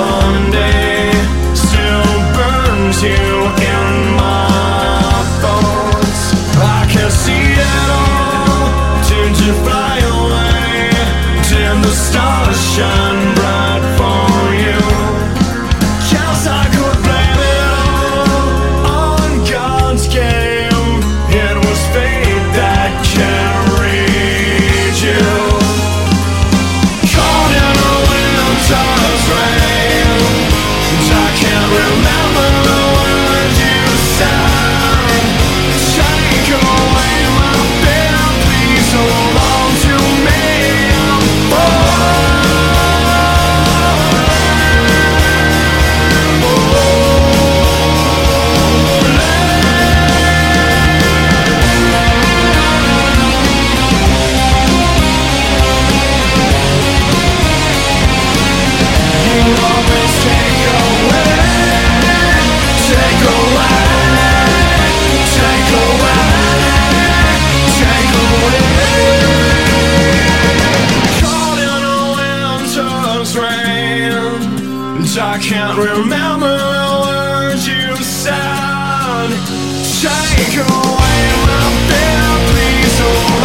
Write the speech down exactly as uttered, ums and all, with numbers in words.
Sunday still burns you in my thoughts. I can see it all. Did you fly away? Did the stars shine bright for you? Guess I could blame it all on God's game. It was fate that carried you. Caught in a winter's rain, and I can't remember the words you said. Take away my fear, please hold on to me. I'm always take away, take away, take away, take away. Caught in a winter's rain, and I can't remember the words you said. Take away my fear, please. Oh,